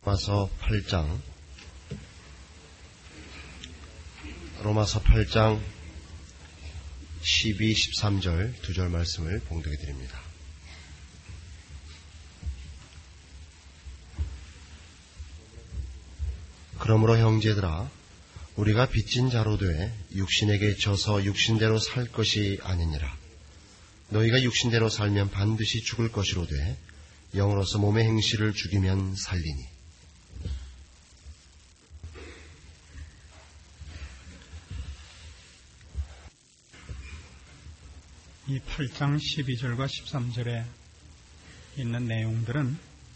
로마서 8장 12, 13절 두 절 말씀을 봉독해 드립니다. 그러므로 형제들아, 우리가 빚진 자로 돼 육신에게 져서 육신대로 살 것이 아니니라. 너희가 육신대로 살면 반드시 죽을 것이로 돼 영으로서 몸의 행실을 죽이면 살리니. 이 8장 12절과 13절에 있는 내용들은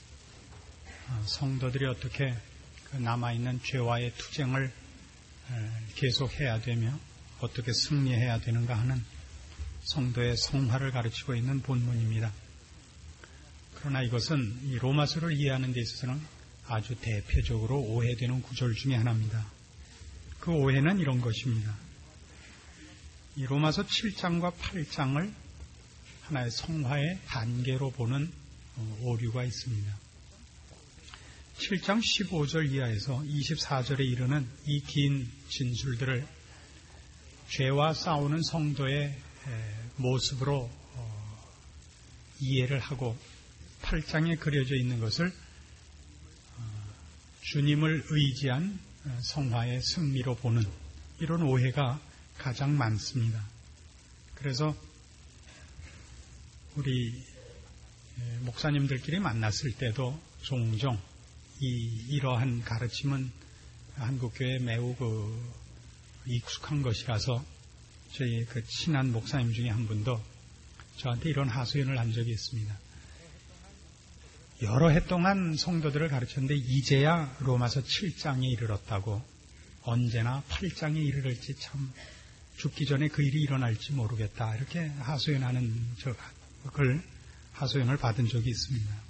성도들이 어떻게 남아있는 죄와의 투쟁을 계속해야 되며 어떻게 승리해야 되는가 하는 성도의 성화를 가르치고 있는 본문입니다. 그러나 이것은 이 로마서를 이해하는 데 있어서는 아주 대표적으로 오해되는 구절 중에 하나입니다. 그 오해는 이런 것입니다. 이 로마서 7장과 8장을 하나의 성화의 단계로 보는 오류가 있습니다. 7장 15절 이하에서 24절에 이르는 이 긴 진술들을 죄와 싸우는 성도의 모습으로 이해를 하고 8장에 그려져 있는 것을 주님을 의지한 성화의 승리로 보는 이런 오해가 가장 많습니다. 그래서 우리 목사님들끼리 만났을 때도 종종 이러한 가르침은 한국교회에 매우 익숙한 것이라서 저희 친한 목사님 중에 한 분도 저한테 이런 하소연을 한 적이 있습니다. 여러 해 동안 성도들을 가르쳤는데 이제야 로마서 7장에 이르렀다고, 언제나 8장에 이르를지 참 죽기 전에 그 일이 일어날지 모르겠다, 이렇게 하소연을 받은 적이 있습니다.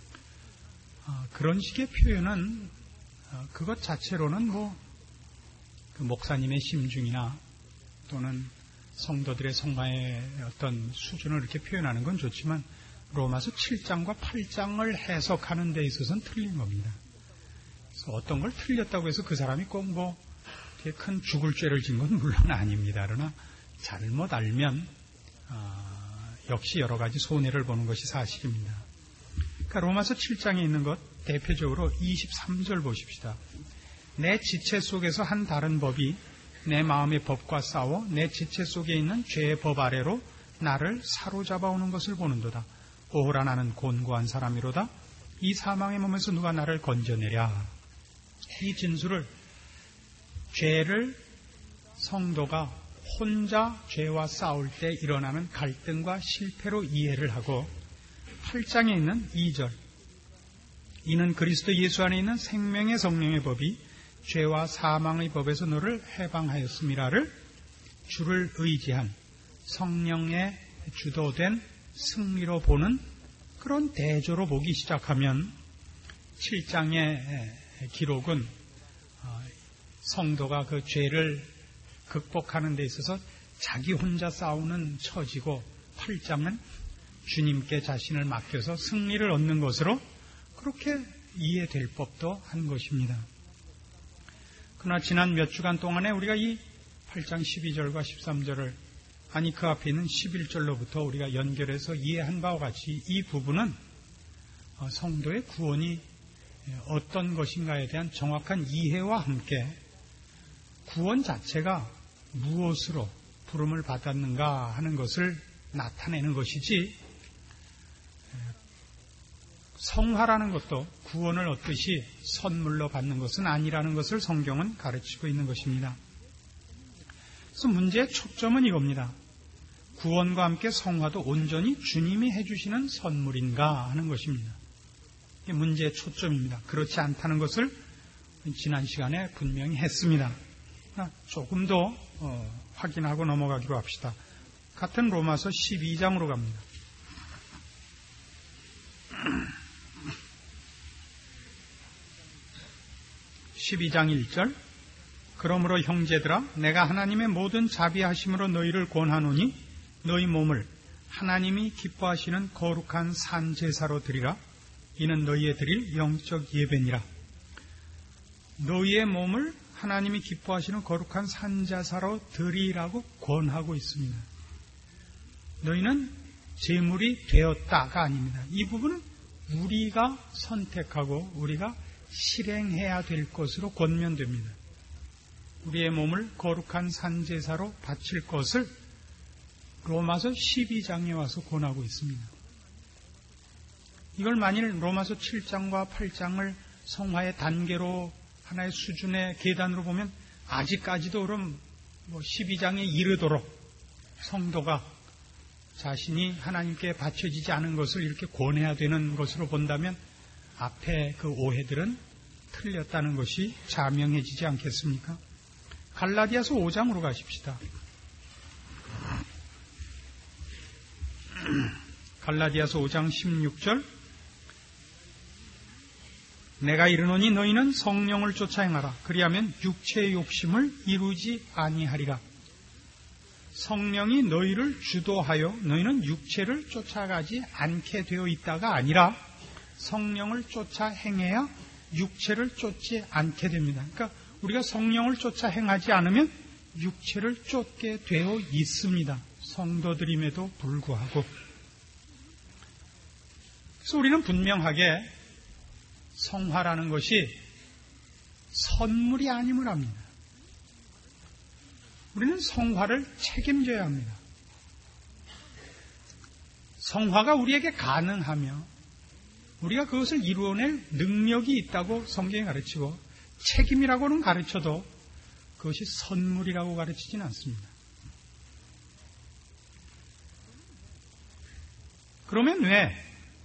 그런 식의 표현은 그것 자체로는 그 목사님의 심중이나 또는 성도들의 성화의 어떤 수준을 이렇게 표현하는 건 좋지만 로마서 7장과 8장을 해석하는 데 있어서는 틀린 겁니다. 그래서 어떤 걸 틀렸다고 해서 그 사람이 꼭 되게 큰 죽을 죄를 진 건 물론 아닙니다. 그러나 잘못 알면 역시 여러 가지 손해를 보는 것이 사실입니다. 그러니까 로마서 7장에 있는 것 대표적으로 23절 보십시다. 내 지체 속에서 한 다른 법이 내 마음의 법과 싸워 내 지체 속에 있는 죄의 법 아래로 나를 사로잡아오는 것을 보는도다. 오호라, 나는 곤고한 사람이로다. 이 사망의 몸에서 누가 나를 건져내랴. 이 진술을 죄를 성도가 혼자 죄와 싸울 때 일어나는 갈등과 실패로 이해를 하고 8장에 있는 2절, 이는 그리스도 예수 안에 있는 생명의 성령의 법이 죄와 사망의 법에서 너를 해방하였음이라를 주를 의지한 성령의 주도된 승리로 보는 그런 대조로 보기 시작하면 7장의 기록은 성도가 그 죄를 극복하는 데 있어서 자기 혼자 싸우는 처지고, 8장은 주님께 자신을 맡겨서 승리를 얻는 것으로 그렇게 이해될 법도 한 것입니다. 그러나 지난 몇 주간 동안에 우리가 이 8장 12절과 13절을, 아니 그 앞에 있는 11절로부터 우리가 연결해서 이해한 바와 같이 이 부분은 성도의 구원이 어떤 것인가에 대한 정확한 이해와 함께 구원 자체가 무엇으로 부름을 받았는가 하는 것을 나타내는 것이지, 성화라는 것도 구원을 얻듯이 선물로 받는 것은 아니라는 것을 성경은 가르치고 있는 것입니다. 그래서 문제의 초점은 이겁니다. 구원과 함께 성화도 온전히 주님이 해주시는 선물인가 하는 것입니다. 이게 문제의 초점입니다. 그렇지 않다는 것을 지난 시간에 분명히 했습니다. 조금 더 확인하고 넘어가기로 합시다. 같은 로마서 12장으로 갑니다. 12장 1절, 그러므로 형제들아, 내가 하나님의 모든 자비하심으로 너희를 권하노니 너희 몸을 하나님이 기뻐하시는 거룩한 산 제사로 드리라. 이는 너희의 드릴 영적 예배니라. 너희의 몸을 하나님이 기뻐하시는 거룩한 산자사로 드리라고 권하고 있습니다. 너희는 제물이 되었다가 아닙니다. 이 부분은 우리가 선택하고 우리가 실행해야 될 것으로 권면됩니다. 우리의 몸을 거룩한 산제사로 바칠 것을 로마서 12장에 와서 권하고 있습니다. 이걸 만일 로마서 7장과 8장을 성화의 단계로 하나의 수준의 계단으로 보면 아직까지도 그럼 12장에 이르도록 성도가 자신이 하나님께 바쳐지지 않은 것을 이렇게 권해야 되는 것으로 본다면 앞에 그 오해들은 틀렸다는 것이 자명해지지 않겠습니까? 갈라디아서 5장으로 가십시다. 갈라디아서 5장 16절 내가 이르노니 너희는 성령을 쫓아 행하라. 그리하면 육체의 욕심을 이루지 아니하리라. 성령이 너희를 주도하여 너희는 육체를 쫓아가지 않게 되어 있다가 아니라 성령을 쫓아 행해야 육체를 쫓지 않게 됩니다. 그러니까 우리가 성령을 쫓아 행하지 않으면 육체를 쫓게 되어 있습니다. 성도들임에도 불구하고. 그래서 우리는 분명하게 성화라는 것이 선물이 아님을 합니다. 우리는 성화를 책임져야 합니다. 성화가 우리에게 가능하며 우리가 그것을 이루어낼 능력이 있다고 성경이 가르치고 책임이라고는 가르쳐도 그것이 선물이라고 가르치지는 않습니다. 그러면 왜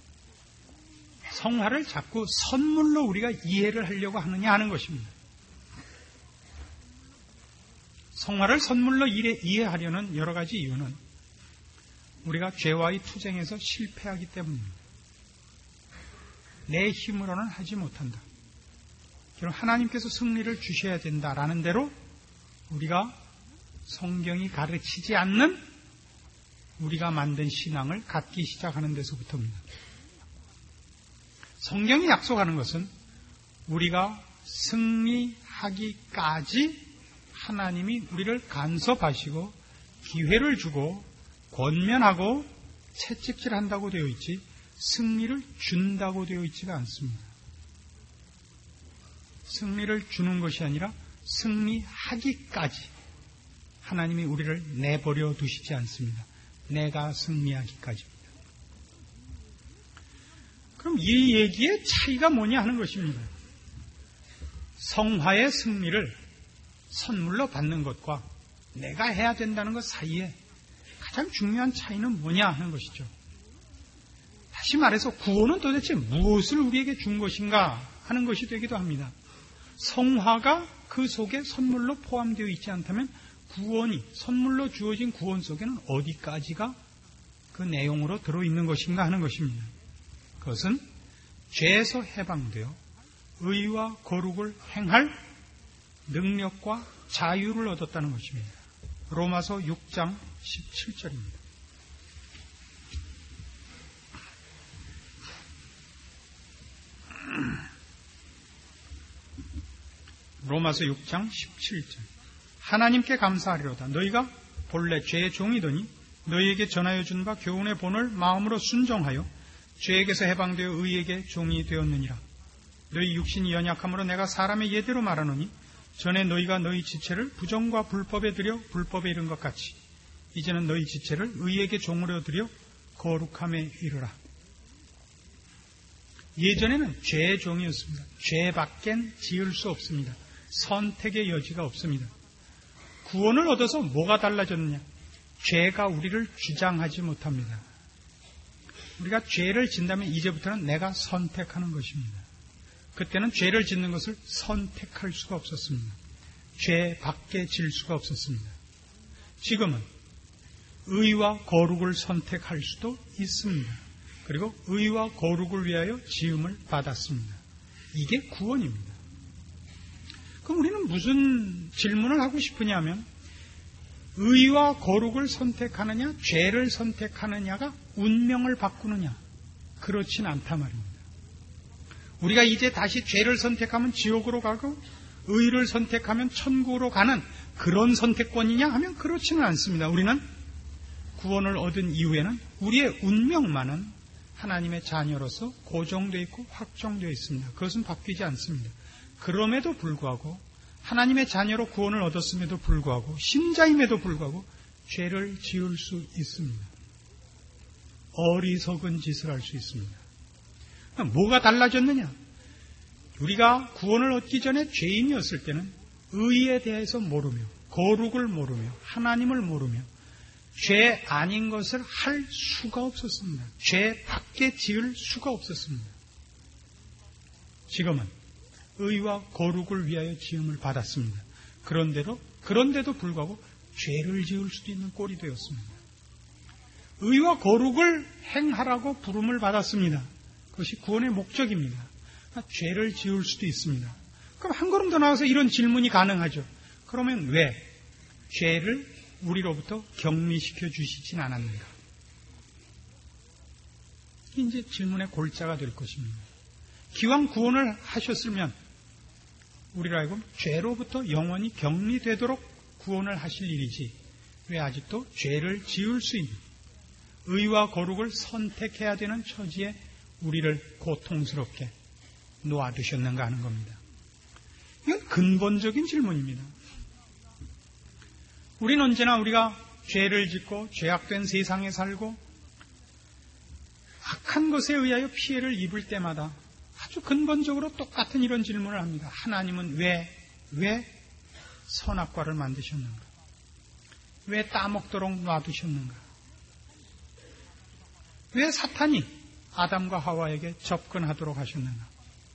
성화를 자꾸 선물로 우리가 이해를 하려고 하느냐 하는 것입니다. 성화를 선물로 이해하려는 여러 가지 이유는 우리가 죄와의 투쟁에서 실패하기 때문입니다. 내 힘으로는 하지 못한다. 그럼 하나님께서 승리를 주셔야 된다라는 대로 우리가 성경이 가르치지 않는 우리가 만든 신앙을 갖기 시작하는 데서부터입니다. 성경이 약속하는 것은 우리가 승리하기까지 하나님이 우리를 간섭하시고 기회를 주고 권면하고 채찍질한다고 되어 있지 승리를 준다고 되어 있지가 않습니다. 승리를 주는 것이 아니라 승리하기까지 하나님이 우리를 내버려 두시지 않습니다. 내가 승리하기까지입니다. 그럼 이 얘기의 차이가 뭐냐 하는 것입니다. 성화의 승리를 선물로 받는 것과 내가 해야 된다는 것 사이에 가장 중요한 차이는 뭐냐 하는 것이죠. 다시 말해서 구원은 도대체 무엇을 우리에게 준 것인가 하는 것이 되기도 합니다. 성화가 그 속에 선물로 포함되어 있지 않다면 구원이 선물로 주어진 구원 속에는 어디까지가 그 내용으로 들어있는 것인가 하는 것입니다. 그것은 죄에서 해방되어 의와 거룩을 행할 능력과 자유를 얻었다는 것입니다. 로마서 6장 17절입니다. 로마서 6장 17절 하나님께 감사하리로다. 너희가 본래 죄의 종이더니 너희에게 전하여 준 바 교훈의 본을 마음으로 순종하여 죄에게서 해방되어 의에게 종이 되었느니라. 너희 육신이 연약함으로 내가 사람의 예대로 말하노니 전에 너희가 너희 지체를 부정과 불법에 들여 불법에 이른 것 같이 이제는 너희 지체를 의에게 종으로 들여 거룩함에 이르라. 예전에는 죄의 종이었습니다. 죄밖엔 지을 수 없습니다. 선택의 여지가 없습니다. 구원을 얻어서 뭐가 달라졌느냐? 죄가 우리를 주장하지 못합니다. 우리가 죄를 짓는다면 이제부터는 내가 선택하는 것입니다. 그때는 죄를 짓는 것을 선택할 수가 없었습니다. 죄 밖에 질 수가 없었습니다. 지금은 의와 거룩을 선택할 수도 있습니다. 그리고 의와 거룩을 위하여 지음을 받았습니다. 이게 구원입니다. 그럼 우리는 무슨 질문을 하고 싶으냐면 의와 거룩을 선택하느냐 죄를 선택하느냐가 운명을 바꾸느냐 그렇진 않단 말입니다. 우리가 이제 다시 죄를 선택하면 지옥으로 가고 의를 선택하면 천국으로 가는 그런 선택권이냐 하면 그렇지는 않습니다. 우리는 구원을 얻은 이후에는 우리의 운명만은 하나님의 자녀로서 고정되어 있고 확정되어 있습니다. 그것은 바뀌지 않습니다. 그럼에도 불구하고 하나님의 자녀로 구원을 얻었음에도 불구하고 신자임에도 불구하고 죄를 지을 수 있습니다. 어리석은 짓을 할 수 있습니다. 뭐가 달라졌느냐? 우리가 구원을 얻기 전에 죄인이었을 때는 의에 대해서 모르며 거룩을 모르며 하나님을 모르며 죄 아닌 것을 할 수가 없었습니다. 죄 밖에 지을 수가 없었습니다. 지금은 의와 거룩을 위하여 지음을 받았습니다. 그런데도 불구하고 죄를 지을 수도 있는 꼴이 되었습니다. 의와 거룩을 행하라고 부름을 받았습니다. 그것이 구원의 목적입니다. 죄를 지을 수도 있습니다. 그럼 한 걸음 더 나가서 이런 질문이 가능하죠. 그러면 왜 죄를 우리로부터 격리시켜 주시진 않았는가? 이제 질문의 골자가 될 것입니다. 기왕 구원을 하셨으면 우리로 하여금 죄로부터 영원히 격리되도록 구원을 하실 일이지 왜 아직도 죄를 지을 수 있는 의와 거룩을 선택해야 되는 처지에 우리를 고통스럽게 놓아두셨는가 하는 겁니다. 이건 근본적인 질문입니다. 우리는 언제나 우리가 죄를 짓고 죄악된 세상에 살고 악한 것에 의하여 피해를 입을 때마다 아주 근본적으로 똑같은 이런 질문을 합니다. 하나님은 왜 선악과를 만드셨는가? 왜 따먹도록 놔두셨는가? 왜 사탄이 아담과 하와에게 접근하도록 하셨는가?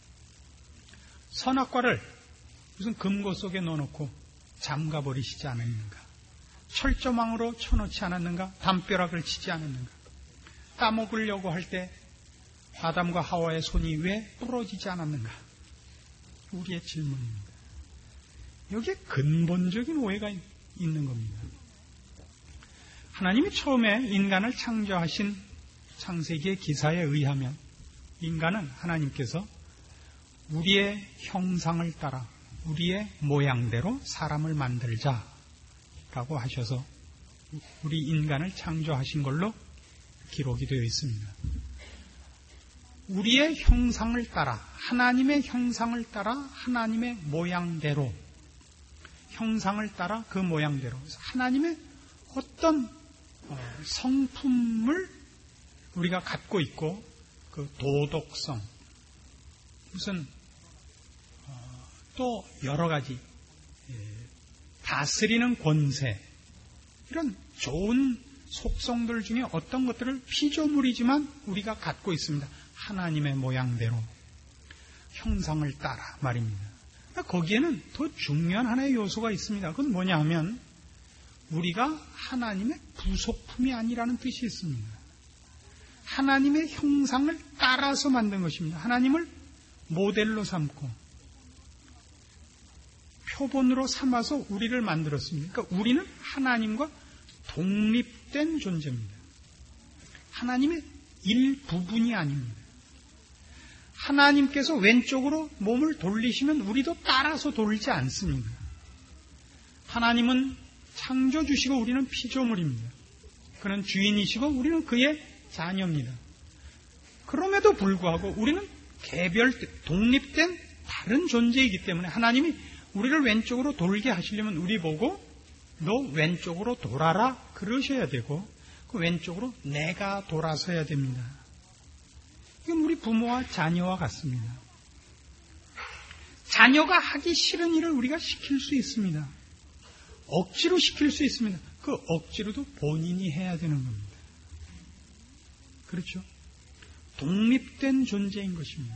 선악과를 무슨 금고 속에 넣어놓고 잠가버리시지 않았는가? 철조망으로 쳐놓지 않았는가? 담벼락을 치지 않았는가? 따먹으려고 할 때 아담과 하와의 손이 왜 부러지지 않았는가? 우리의 질문입니다. 여기에 근본적인 오해가 있는 겁니다. 하나님이 처음에 인간을 창조하신 창세기의 기사에 의하면 인간은 하나님께서 우리의 형상을 따라 우리의 모양대로 사람을 만들자라고 하셔서 우리 인간을 창조하신 걸로 기록이 되어 있습니다. 우리의 형상을 따라 하나님의 형상을 따라 하나님의 모양대로 형상을 따라 그 모양대로 하나님의 어떤 성품을 우리가 갖고 있고 그 도덕성 무슨 또 여러 가지 다스리는 권세 이런 좋은 속성들 중에 어떤 것들을 피조물이지만 우리가 갖고 있습니다. 하나님의 모양대로 형상을 따라 말입니다. 거기에는 더 중요한 하나의 요소가 있습니다. 그건 뭐냐 하면 우리가 하나님의 부속품이 아니라는 뜻이 있습니다. 하나님의 형상을 따라서 만든 것입니다. 하나님을 모델로 삼고 표본으로 삼아서 우리를 만들었습니다. 그러니까 우리는 하나님과 독립된 존재입니다. 하나님의 일부분이 아닙니다. 하나님께서 왼쪽으로 몸을 돌리시면 우리도 따라서 돌지 않습니다. 하나님은 창조주시고 우리는 피조물입니다. 그는 주인이시고 우리는 그의 자녀입니다. 그럼에도 불구하고 우리는 독립된 다른 존재이기 때문에 하나님이 우리를 왼쪽으로 돌게 하시려면 우리 보고 너 왼쪽으로 돌아라 그러셔야 되고 그 왼쪽으로 내가 돌아서야 됩니다. 이건 우리 부모와 자녀와 같습니다. 자녀가 하기 싫은 일을 우리가 시킬 수 있습니다. 억지로 시킬 수 있습니다. 그 억지로도 본인이 해야 되는 겁니다. 그렇죠? 독립된 존재인 것입니다.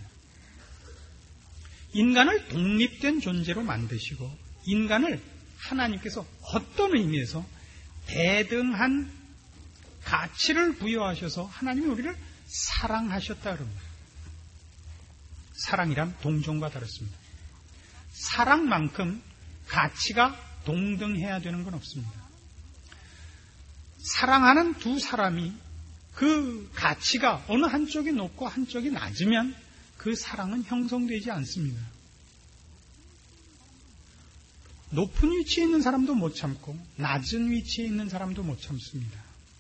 인간을 독립된 존재로 만드시고 인간을 하나님께서 어떤 의미에서 대등한 가치를 부여하셔서 하나님이 우리를 사랑하셨다 그럽니다. 사랑이란 동정과 다릅니다. 사랑만큼 가치가 동등해야 되는 건 없습니다. 사랑하는 두 사람이 그 가치가 어느 한쪽이 높고 한쪽이 낮으면 그 사랑은 형성되지 않습니다. 높은 위치에 있는 사람도 못 참고 낮은 위치에 있는 사람도 못 참습니다.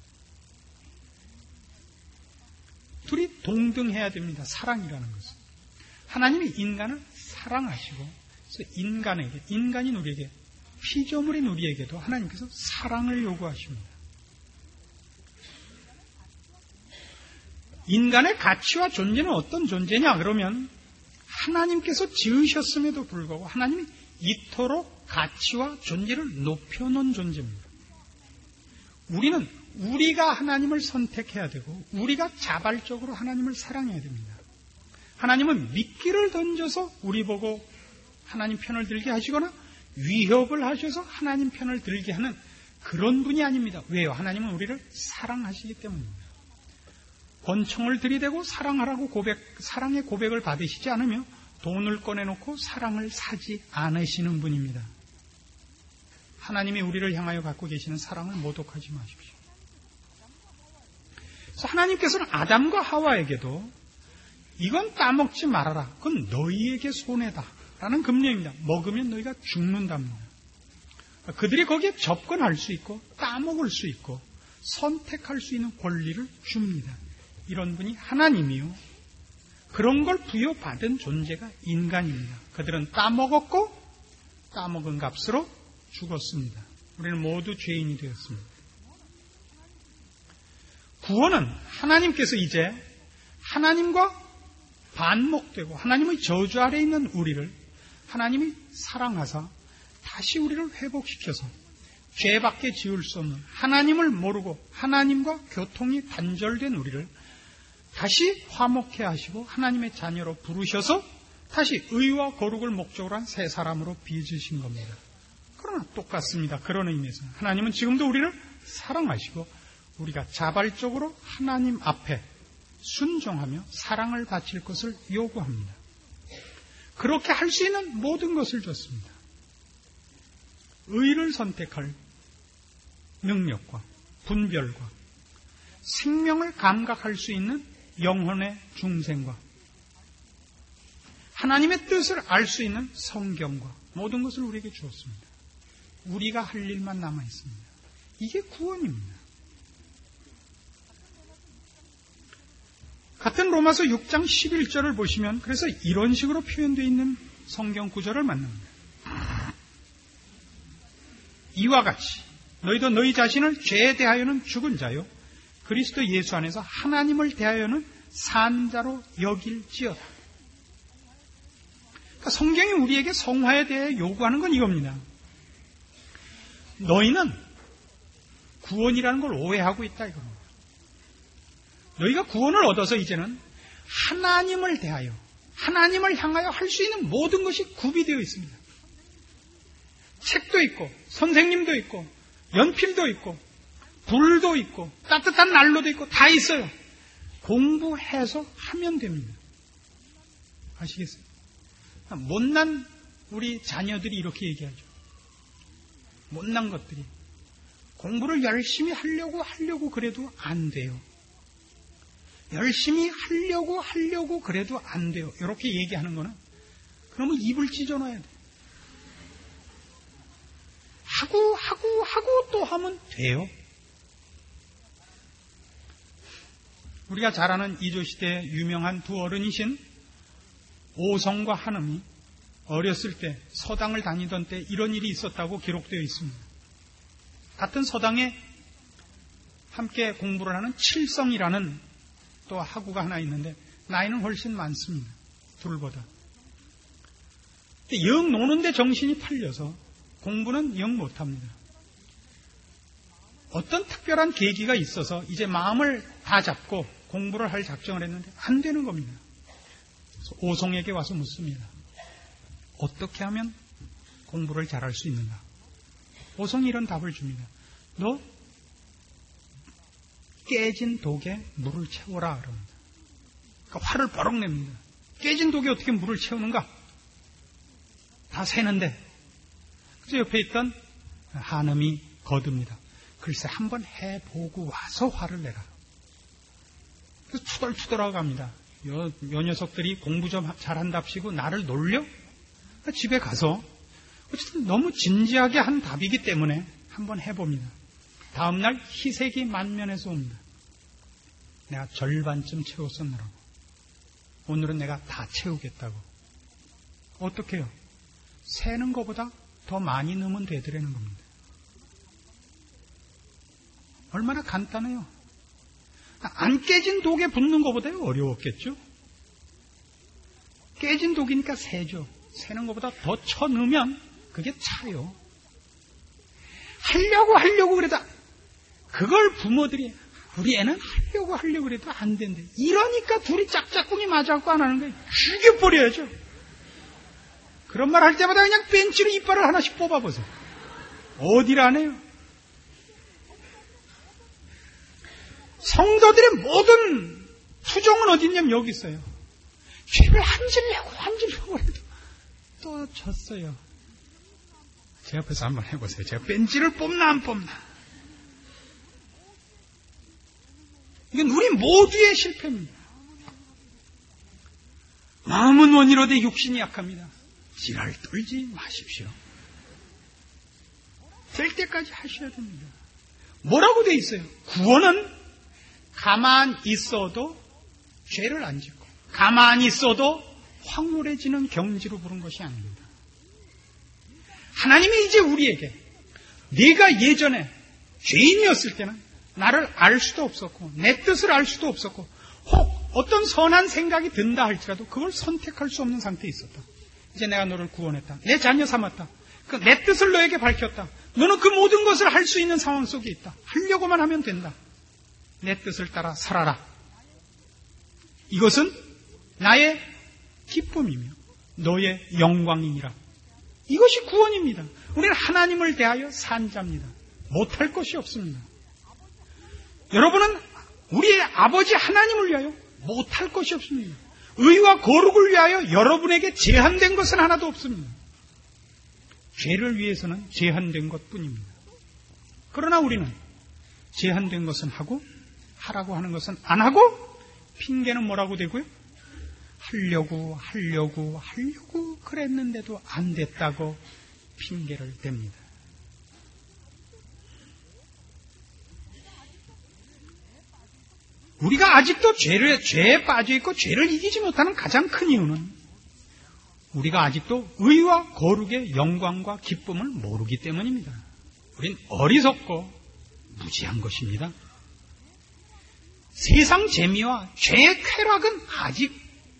둘이 동등해야 됩니다. 사랑이라는 것은. 하나님이 인간을 사랑하시고, 그래서 인간인 우리에게, 피조물인 우리에게도 하나님께서 사랑을 요구하십니다. 인간의 가치와 존재는 어떤 존재냐 그러면 하나님께서 지으셨음에도 불구하고 하나님이 이토록 가치와 존재를 높여놓은 존재입니다. 우리는 우리가 하나님을 선택해야 되고 우리가 자발적으로 하나님을 사랑해야 됩니다. 하나님은 미끼를 던져서 우리 보고 하나님 편을 들게 하시거나 위협을 하셔서 하나님 편을 들게 하는 그런 분이 아닙니다. 왜요? 하나님은 우리를 사랑하시기 때문입니다. 권총을 들이대고 사랑하라고 사랑의 고백을 받으시지 않으며 돈을 꺼내놓고 사랑을 사지 않으시는 분입니다. 하나님이 우리를 향하여 갖고 계시는 사랑을 모독하지 마십시오. 그래서 하나님께서는 아담과 하와에게도 이건 따먹지 말아라. 그건 너희에게 손해다. 라는 금령입니다. 먹으면 너희가 죽는답니다. 그들이 거기에 접근할 수 있고 따먹을 수 있고 선택할 수 있는 권리를 줍니다. 이런 분이 하나님이요. 그런 걸 부여받은 존재가 인간입니다. 그들은 따먹었고 따먹은 값으로 죽었습니다. 우리는 모두 죄인이 되었습니다. 구원은 하나님께서 이제 하나님과 반목되고 하나님의 저주 아래 있는 우리를 하나님이 사랑하사 다시 우리를 회복시켜서 죄밖에 지을 수 없는 하나님을 모르고 하나님과 교통이 단절된 우리를 다시 화목해 하시고 하나님의 자녀로 부르셔서 다시 의와 거룩을 목적으로 한 새 사람으로 빚으신 겁니다. 그러나 똑같습니다. 그런 의미에서 하나님은 지금도 우리를 사랑하시고 우리가 자발적으로 하나님 앞에 순종하며 사랑을 바칠 것을 요구합니다. 그렇게 할 수 있는 모든 것을 줬습니다. 의를 선택할 능력과 분별과 생명을 감각할 수 있는 영혼의 중생과 하나님의 뜻을 알 수 있는 성경과 모든 것을 우리에게 주었습니다. 우리가 할 일만 남아 있습니다. 이게 구원입니다. 같은 로마서 6장 11절을 보시면 그래서 이런 식으로 표현되어 있는 성경 구절을 만납니다. 이와 같이 너희도 너희 자신을 죄에 대하여는 죽은 자요 그리스도 예수 안에서 하나님을 대하여는 산 자로 여길지어다. 그러니까 성경이 우리에게 성화에 대해 요구하는 건 이겁니다. 너희는 구원이라는 걸 오해하고 있다 이겁니다. 너희가 구원을 얻어서 이제는 하나님을 대하여 하나님을 향하여 할 수 있는 모든 것이 구비되어 있습니다. 책도 있고 선생님도 있고 연필도 있고 불도 있고 따뜻한 난로도 있고 다 있어요. 공부해서 하면 됩니다. 아시겠어요? 못난 우리 자녀들이 이렇게 얘기하죠. 못난 것들이 공부를 열심히 하려고 그래도 안 돼요. 열심히 하려고 그래도 안 돼요. 이렇게 얘기하는 거는 그러면 입을 찢어놔야 돼. 하고 또 하면 돼요. 우리가 잘 아는 이조시대의 유명한 두 어른이신 오성과 한음이 어렸을 때 서당을 다니던 때 이런 일이 있었다고 기록되어 있습니다. 같은 서당에 함께 공부를 하는 칠성이라는 또 학우가 하나 있는데 나이는 훨씬 많습니다. 둘보다. 영 노는데 정신이 팔려서 공부는 영 못합니다. 어떤 특별한 계기가 있어서 이제 마음을 다 잡고 공부를 할 작정을 했는데 안 되는 겁니다. 그래서 오성에게 와서 묻습니다. 어떻게 하면 공부를 잘할 수 있는가? 오성이 이런 답을 줍니다. 너 깨진 독에 물을 채워라 그럽니다. 그러니까 화를 뻐럭 냅니다. 깨진 독에 어떻게 물을 채우는가? 다 새는데. 그래서 옆에 있던 한음이 거듭니다. 글쎄 한번 해보고 와서 화를 내라. 그래서 투덜투덜하고 갑니다. 요 녀석들이 공부 좀 잘한답시고 나를 놀려? 집에 가서 어쨌든 너무 진지하게 한 답이기 때문에 한번 해봅니다. 다음날 희색이 만면에서 옵니다. 내가 절반쯤 채웠었느라고. 오늘은 내가 다 채우겠다고. 어떻게 해요? 세는 것보다 더 많이 넣으면 되더라는 겁니다. 얼마나 간단해요. 안 깨진 독에 붓는 것보다 어려웠겠죠? 깨진 독이니까 세죠. 세는 것보다 더 쳐 넣으면 그게 차요. 하려고 그래도 그걸 부모들이 우리 애는 하려고 그래도 안 된대. 이러니까 둘이 짝짝꿍이 맞아갖고 안 하는 거예요. 죽여버려야죠. 그런 말 할 때마다 그냥 벤치로 이빨을 하나씩 뽑아보세요. 어디라네요. 성도들의 모든 투정은 어디 있냐면 여기 있어요. 죄를 한질려고 해도 또 졌어요. 제 앞에서 한번 해보세요. 제가 벤치를 뽑나 안 뽑나. 이건 우리 모두의 실패입니다. 마음은 원이로되 육신이 약합니다. 지랄 떨지 마십시오. 될 때까지 하셔야 됩니다. 뭐라고 돼 있어요? 구원은 가만 있어도 죄를 안 짓고 가만히 있어도 황홀해지는 경지로 부른 것이 아닙니다. 하나님이 이제 우리에게 네가 예전에 죄인이었을 때는 나를 알 수도 없었고 내 뜻을 알 수도 없었고 혹 어떤 선한 생각이 든다 할지라도 그걸 선택할 수 없는 상태에 있었다. 이제 내가 너를 구원했다. 내 자녀 삼았다. 내 뜻을 너에게 밝혔다. 너는 그 모든 것을 할 수 있는 상황 속에 있다. 하려고만 하면 된다. 내 뜻을 따라 살아라. 이것은 나의 기쁨이며 너의 영광이니라. 이것이 구원입니다. 우리는 하나님을 대하여 산 자입니다. 못할 것이 없습니다. 여러분은 우리의 아버지 하나님을 위하여 못할 것이 없습니다. 의와 거룩을 위하여 여러분에게 제한된 것은 하나도 없습니다. 죄를 위해서는 제한된 것뿐입니다. 그러나 우리는 제한된 것은 하고 하라고 하는 것은 안 하고 핑계는 뭐라고 되고요? 하려고 그랬는데도 안 됐다고 핑계를 댑니다. 우리가 아직도 죄에 빠져있고 죄를 이기지 못하는 가장 큰 이유는 우리가 아직도 의와 거룩의 영광과 기쁨을 모르기 때문입니다. 우린 어리석고 무지한 것입니다. 세상 재미와 죄의 쾌락은 아직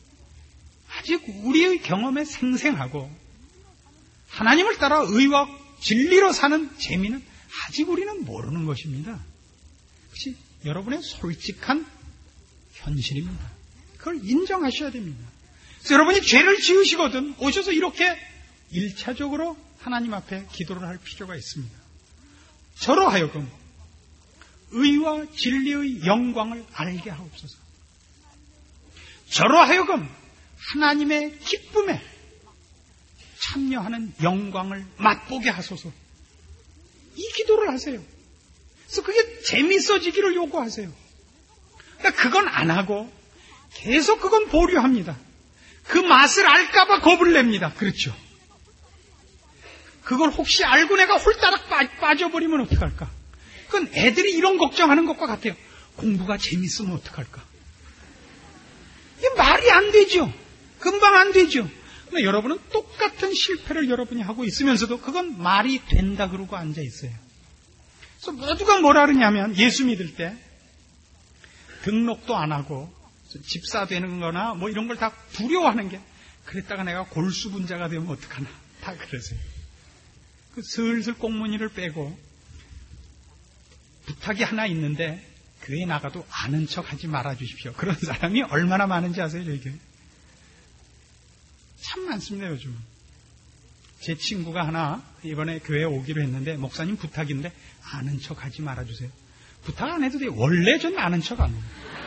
우리의 경험에 생생하고 하나님을 따라 의와 진리로 사는 재미는 아직 우리는 모르는 것입니다. 그것이 여러분의 솔직한 현실입니다. 그걸 인정하셔야 됩니다. 그래서 여러분이 죄를 지으시거든 오셔서 이렇게 1차적으로 하나님 앞에 기도를 할 필요가 있습니다. 저로 하여금 의와 진리의 영광을 알게 하옵소서. 저로 하여금 하나님의 기쁨에 참여하는 영광을 맛보게 하소서. 이 기도를 하세요. 그래서 그게 재밌어지기를 요구하세요. 그러니까 그건 안 하고 계속 그건 보류합니다. 그 맛을 알까봐 겁을 냅니다. 그렇죠. 그걸 혹시 알고 내가 홀따락 빠져버리면 어떡할까? 그건 애들이 이런 걱정하는 것과 같아요. 공부가 재밌으면 어떡할까? 이게 말이 안 되죠. 금방 안 되죠. 근데 여러분은 똑같은 실패를 여러분이 하고 있으면서도 그건 말이 된다 그러고 앉아 있어요. 그래서 모두가 뭐라 그러냐면 예수 믿을 때 등록도 안 하고 집사 되는 거나 뭐 이런 걸 다 두려워하는 게 그랬다가 내가 골수분자가 되면 어떡하나 다 그러세요. 그 슬슬 꽁무니를 빼고 부탁이 하나 있는데 교회 나가도 아는 척 하지 말아 주십시오. 그런 사람이 얼마나 많은지 아세요? 저희 교회? 참 많습니다. 요즘 제 친구가 하나 이번에 교회에 오기로 했는데 목사님 부탁인데 아는 척 하지 말아주세요. 부탁 안 해도 돼요. 원래 전 아는 척 안 해요.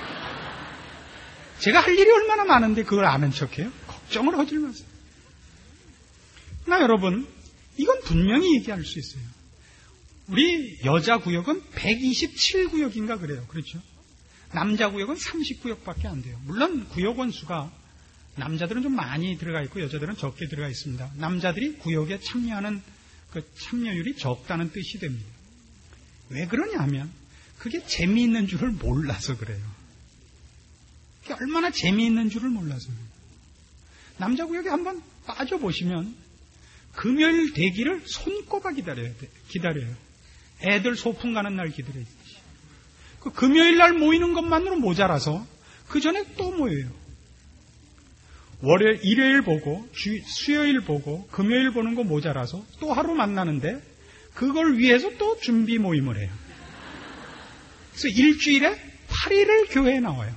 제가 할 일이 얼마나 많은데 그걸 아는 척해요? 걱정을 하지 마세요. 그러나 여러분 이건 분명히 얘기할 수 있어요. 우리 여자 구역은 127구역인가 그래요. 그렇죠? 남자 구역은 30구역밖에 안 돼요. 물론 구역원 수가 남자들은 좀 많이 들어가 있고 여자들은 적게 들어가 있습니다. 남자들이 구역에 참여하는 그 참여율이 적다는 뜻이 됩니다. 왜 그러냐 하면 그게 재미있는 줄을 몰라서 그래요. 그게 얼마나 재미있는 줄을 몰라서 그래요. 남자 구역에 한번 빠져보시면 금요일 되기를 손꼽아 기다려요. 애들 소풍 가는 날 기다려요. 그 금요일 날 모이는 것만으로 모자라서 그 전에 또 모여요. 월요일, 일요일 보고 수요일 보고 금요일 보는 거 모자라서 또 하루 만나는데 그걸 위해서 또 준비 모임을 해요. 그래서 일주일에 8일을 교회에 나와요.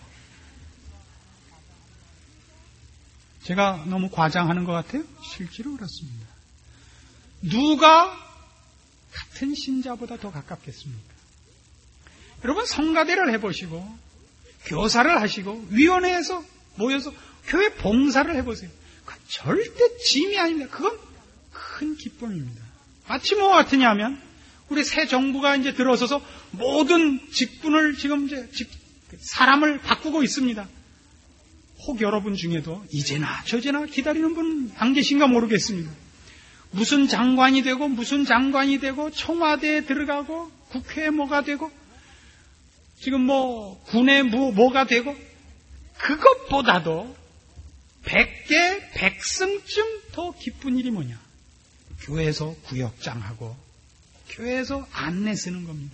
제가 너무 과장하는 것 같아요? 실제로 그렇습니다. 누가 같은 신자보다 더 가깝겠습니까? 여러분 성가대를 해보시고 교사를 하시고 위원회에서 모여서 교회 봉사를 해보세요. 그건 절대 짐이 아닙니다. 그건 큰 기쁨입니다. 마치 뭐 같으냐 하면 우리 새 정부가 이제 들어서서 모든 직분을 지금 이제 사람을 바꾸고 있습니다. 혹 여러분 중에도 이제나 저제나 기다리는 분 안 계신가 모르겠습니다. 무슨 장관이 되고 무슨 장관이 되고 청와대에 들어가고 국회에 뭐가 되고 지금 뭐 군에 뭐가 되고 그것보다도 100개 100승쯤 더 기쁜 일이 뭐냐? 교회에서 구역장하고 교회에서 안내 쓰는 겁니다.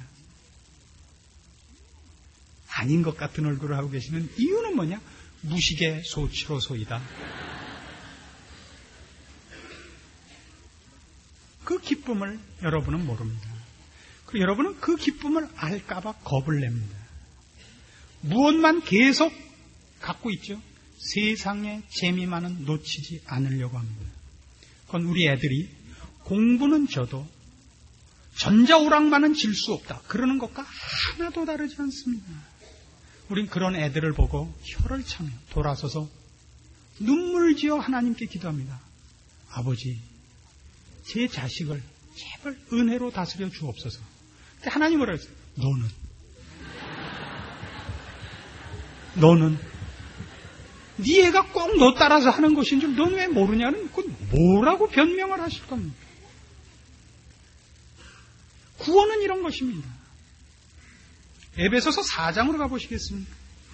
아닌 것 같은 얼굴을 하고 계시는 이유는 뭐냐? 무식의 소치로소이다. 그 기쁨을 여러분은 모릅니다. 그리고 여러분은 그 기쁨을 알까봐 겁을 냅니다. 무엇만 계속 갖고 있죠? 세상의 재미만은 놓치지 않으려고 합니다. 그건 우리 애들이 공부는 져도 전자오락만은 질 수 없다. 그러는 것과 하나도 다르지 않습니다. 우린 그런 애들을 보고 혀를 차며 돌아서서 눈물 지어 하나님께 기도합니다. 아버지, 제 자식을 제발 은혜로 다스려 주옵소서. 근데 하나님 뭐라 했어요? 너는 네 애가 꼭 너 따라서 하는 것인 줄 넌 왜 모르냐는 그건 뭐라고 변명을 하실 겁니까? 구원은 이런 것입니다. 에베소서 4장으로 가보시겠습니까?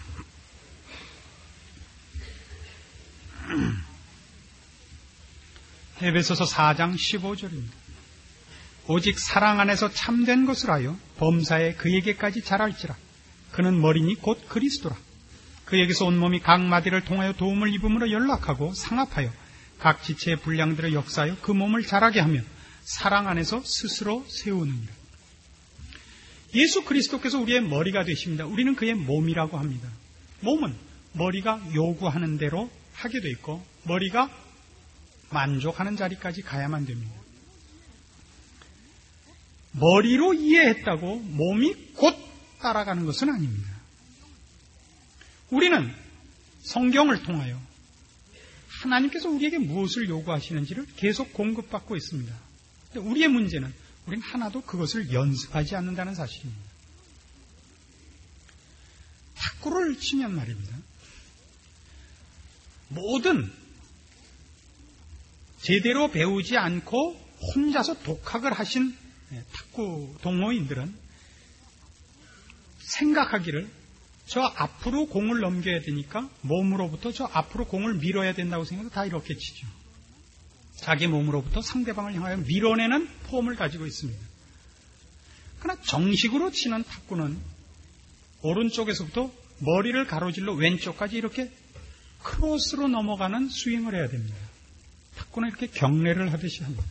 에베소서 4장 15절입니다. 오직 사랑 안에서 참된 것을 하여 범사에 그에게까지 자랄지라. 그는 머리니 곧 그리스도라. 그에게서 온몸이 각 마디를 통하여 도움을 입음으로 연락하고 상합하여 각 지체의 분량들을 역사하여 그 몸을 자라게 하며 사랑 안에서 스스로 세우느니라. 예수 그리스도께서 우리의 머리가 되십니다. 우리는 그의 몸이라고 합니다. 몸은 머리가 요구하는 대로 하게 돼 있고 머리가 만족하는 자리까지 가야만 됩니다. 머리로 이해했다고 몸이 곧 따라가는 것은 아닙니다. 우리는 성경을 통하여 하나님께서 우리에게 무엇을 요구하시는지를 계속 공급받고 있습니다. 우리의 문제는 우리는 하나도 그것을 연습하지 않는다는 사실입니다. 탁구를 치면 말입니다. 모든 제대로 배우지 않고 혼자서 독학을 하신 탁구 동호인들은 생각하기를 저 앞으로 공을 넘겨야 되니까 몸으로부터 저 앞으로 공을 밀어야 된다고 생각해서 다 이렇게 치죠. 자기 몸으로부터 상대방을 향하여 밀어내는 폼을 가지고 있습니다. 그러나 정식으로 치는 탁구는 오른쪽에서부터 머리를 가로질러 왼쪽까지 이렇게 크로스로 넘어가는 스윙을 해야 됩니다. 탁구는 이렇게 경례를 하듯이 합니다.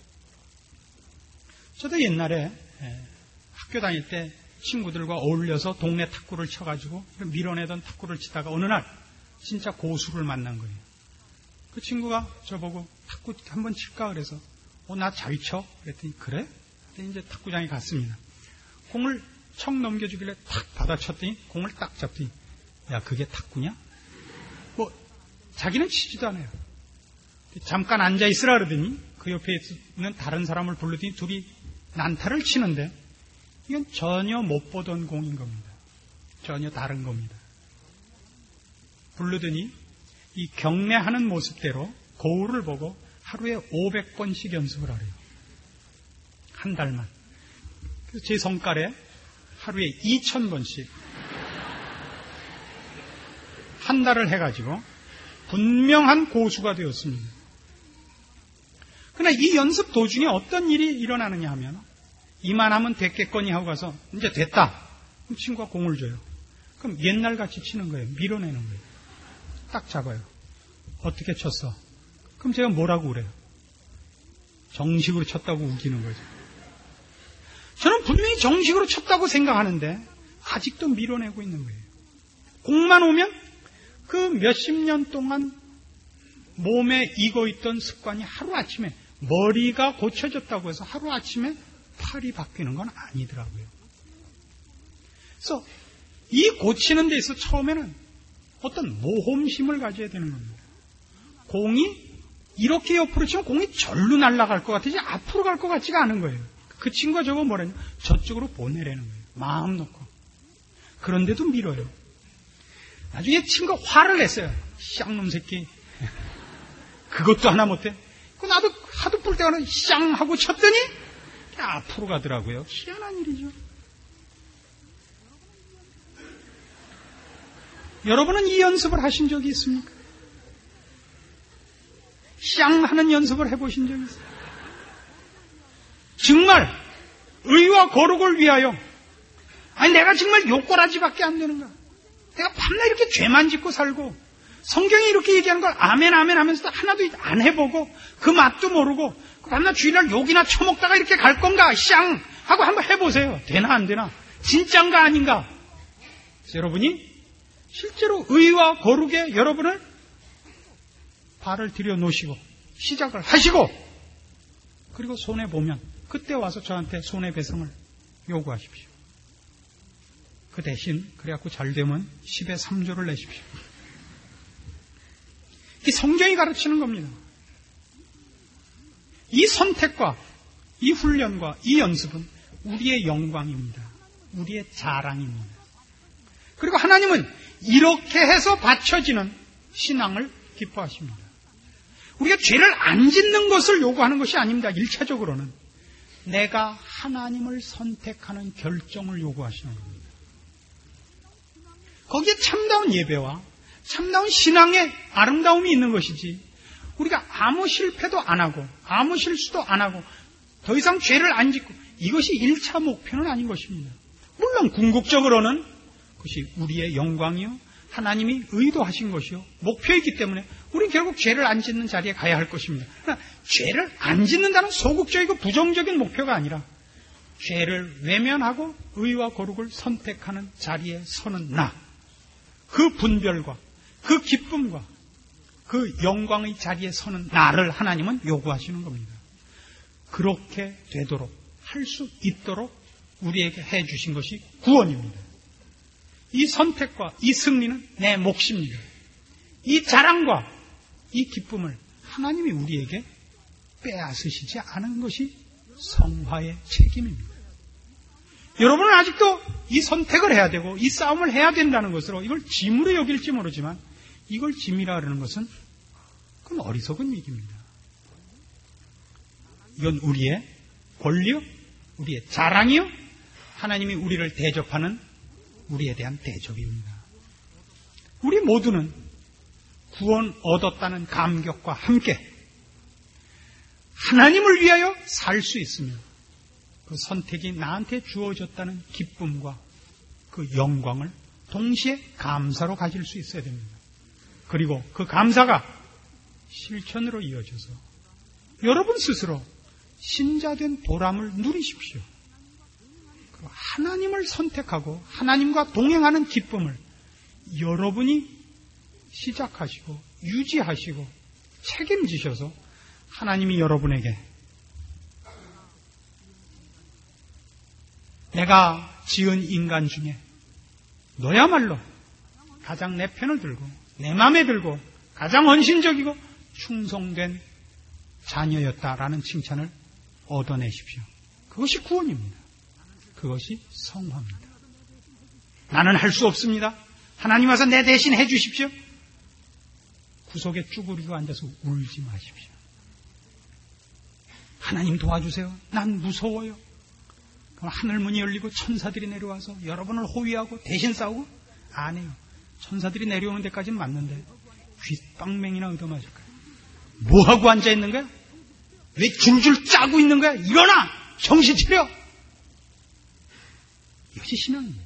저도 옛날에 학교 다닐 때 친구들과 어울려서 동네 탁구를 쳐가지고 밀어내던 탁구를 치다가 어느 날 진짜 고수를 만난 거예요. 그 친구가 저보고 탁구 한번 칠까 그래서 나 잘 쳐? 그랬더니 그래? 그랬더니 이제 탁구장에 갔습니다. 공을 척 넘겨주길래 탁 받아쳤더니 공을 딱 잡더니 야 그게 탁구냐? 뭐 자기는 치지도 않아요. 잠깐 앉아있으라 그러더니 그 옆에 있는 다른 사람을 부르더니 둘이 난타를 치는데 이건 전혀 못 보던 공인 겁니다. 전혀 다른 겁니다. 부르더니 이 경례하는 모습대로 거울을 보고 하루에 500번씩 연습을 하래요. 한 달만. 그래서 제 성깔에 하루에 2000번씩 한 달을 해가지고 분명한 고수가 되었습니다. 그러나 이 연습 도중에 어떤 일이 일어나느냐 하면 이만하면 됐겠거니 하고 가서 이제 됐다. 그럼 친구가 공을 줘요. 그럼 옛날같이 치는 거예요. 밀어내는 거예요. 딱 잡아요. 어떻게 쳤어? 그럼 제가 뭐라고 그래요? 정식으로 쳤다고 우기는 거죠. 저는 분명히 정식으로 쳤다고 생각하는데 아직도 밀어내고 있는 거예요. 공만 오면 그 몇십 년 동안 몸에 익어있던 습관이 하루아침에 머리가 고쳐졌다고 해서 하루아침에 팔이 바뀌는 건 아니더라고요. 그래서 이 고치는 데 있어서 처음에는 어떤 모험심을 가져야 되는 겁니다. 공이 이렇게 옆으로 치면 공이 절로 날아갈 것 같으지 앞으로 갈 것 같지가 않은 거예요. 그 친구가 저거 뭐라냐? 저쪽으로 보내라는 거예요. 마음 놓고. 그런데도 밀어요. 나중에 친구가 화를 냈어요. 쌍놈 새끼. 그것도 하나 못해. 나도 하도 볼 때가는 쌍 하고 쳤더니 앞으로 가더라고요. 희한한 일이죠. 여러분은 이 연습을 하신 적이 있습니까? 쌍 하는 연습을 해보신 적이 있어요? 정말 의와 거룩을 위하여 아니 내가 정말 욕꼬라지밖에 안 되는가? 내가 밤낮 이렇게 죄만 짓고 살고 성경이 이렇게 얘기하는 걸 아멘 아멘 하면서도 하나도 안 해보고 그 맛도 모르고 밤낮 주일날 욕이나 처먹다가 이렇게 갈 건가? 쌍 하고 한번 해보세요. 되나 안 되나? 진짠가 아닌가? 여러분이 실제로 의와 거룩에 여러분을 발을 들여놓으시고 시작을 하시고 그리고 손해보면 그때 와서 저한테 손해배상을 요구하십시오. 그 대신 그래갖고 잘되면 10에 3조를 내십시오. 이 성경이 가르치는 겁니다. 이 선택과 이 훈련과 이 연습은 우리의 영광입니다. 우리의 자랑입니다. 그리고 하나님은 이렇게 해서 바쳐지는 신앙을 기뻐하십니다. 우리가 죄를 안 짓는 것을 요구하는 것이 아닙니다. 1차적으로는 내가 하나님을 선택하는 결정을 요구하시는 겁니다. 거기에 참다운 예배와 참다운 신앙의 아름다움이 있는 것이지 우리가 아무 실패도 안 하고 아무 실수도 안 하고 더 이상 죄를 안 짓고 이것이 1차 목표는 아닌 것입니다. 물론 궁극적으로는 그것이 우리의 영광이요 하나님이 의도하신 것이요 목표이기 때문에 우리는 결국 죄를 안 짓는 자리에 가야 할 것입니다. 그러나 죄를 안 짓는다는 소극적이고 부정적인 목표가 아니라 죄를 외면하고 의와 거룩을 선택하는 자리에 서는 그 분별과 그 기쁨과 그 영광의 자리에 서는 나를 하나님은 요구하시는 겁니다. 그렇게 되도록 할 수 있도록 우리에게 해주신 것이 구원입니다. 이 선택과 이 승리는 내 몫입니다. 이 자랑과 이 기쁨을 하나님이 우리에게 빼앗으시지 않은 것이 성화의 책임입니다. 여러분은 아직도 이 선택을 해야 되고 이 싸움을 해야 된다는 것으로 이걸 짐으로 여길지 모르지만 이걸 짐이라 하는 것은 그건 어리석은 얘기입니다. 이건 우리의 권리요, 우리의 자랑이요, 하나님이 우리를 대접하는 우리에 대한 대접입니다. 우리 모두는 구원 얻었다는 감격과 함께 하나님을 위하여 살 수 있으며 그 선택이 나한테 주어졌다는 기쁨과 그 영광을 동시에 감사로 가질 수 있어야 됩니다. 그리고 그 감사가 실천으로 이어져서 여러분 스스로 신자된 보람을 누리십시오. 그리고 하나님을 선택하고 하나님과 동행하는 기쁨을 여러분이 시작하시고 유지하시고 책임지셔서 하나님이 여러분에게 내가 지은 인간 중에 너야말로 가장 내 편을 들고 내 마음에 들고 가장 헌신적이고 충성된 자녀였다라는 칭찬을 얻어내십시오. 그것이 구원입니다. 그것이 성화입니다. 나는 할 수 없습니다. 하나님 와서 내 대신 해 주십시오. 구석에 쭈그리고 앉아서 울지 마십시오. 하나님 도와주세요. 난 무서워요. 그럼 하늘문이 열리고 천사들이 내려와서 여러분을 호위하고 대신 싸우고? 안 해요. 천사들이 내려오는 데까지는 맞는데 귓방맹이나 얻어맞을 거예요. 뭐하고 앉아있는 거야? 왜 줄줄 짜고 있는 거야? 일어나! 정신 차려! 이것이 신앙입니다.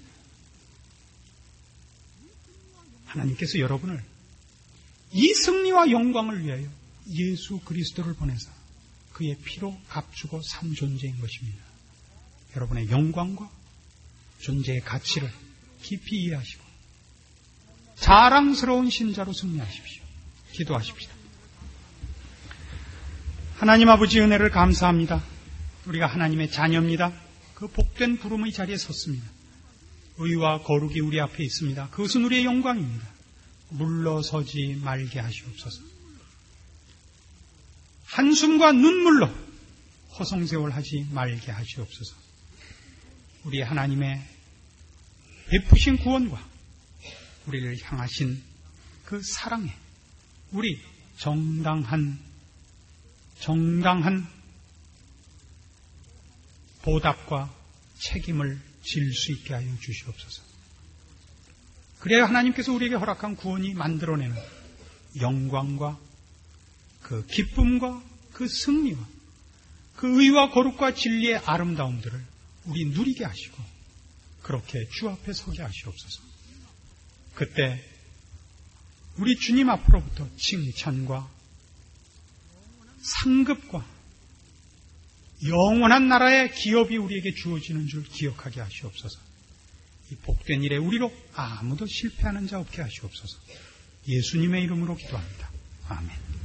하나님께서 여러분을 이 승리와 영광을 위하여 예수 그리스도를 보내서 그의 피로 값주고 산 존재인 것입니다. 여러분의 영광과 존재의 가치를 깊이 이해하시고 자랑스러운 신자로 승리하십시오. 기도하십시다. 하나님 아버지 은혜를 감사합니다. 우리가 하나님의 자녀입니다. 그 복된 부름의 자리에 섰습니다. 의와 거룩이 우리 앞에 있습니다. 그것은 우리의 영광입니다. 물러서지 말게 하시옵소서. 한숨과 눈물로 허송세월하지 말게 하시옵소서. 우리 하나님의 베푸신 구원과 우리를 향하신 그 사랑에 우리 정당한 보답과 책임을 질 수 있게 하여 주시옵소서. 그래야 하나님께서 우리에게 허락한 구원이 만들어내는 영광과 그 기쁨과 그 승리와 그 의와 거룩과 진리의 아름다움들을 우리 누리게 하시고 그렇게 주 앞에 서게 하시옵소서. 그때 우리 주님 앞으로부터 칭찬과 상급과 영원한 나라의 기업이 우리에게 주어지는 줄 기억하게 하시옵소서. 이 복된 일에 우리로 아무도 실패하는 자 없게 하시옵소서. 예수님의 이름으로 기도합니다. 아멘.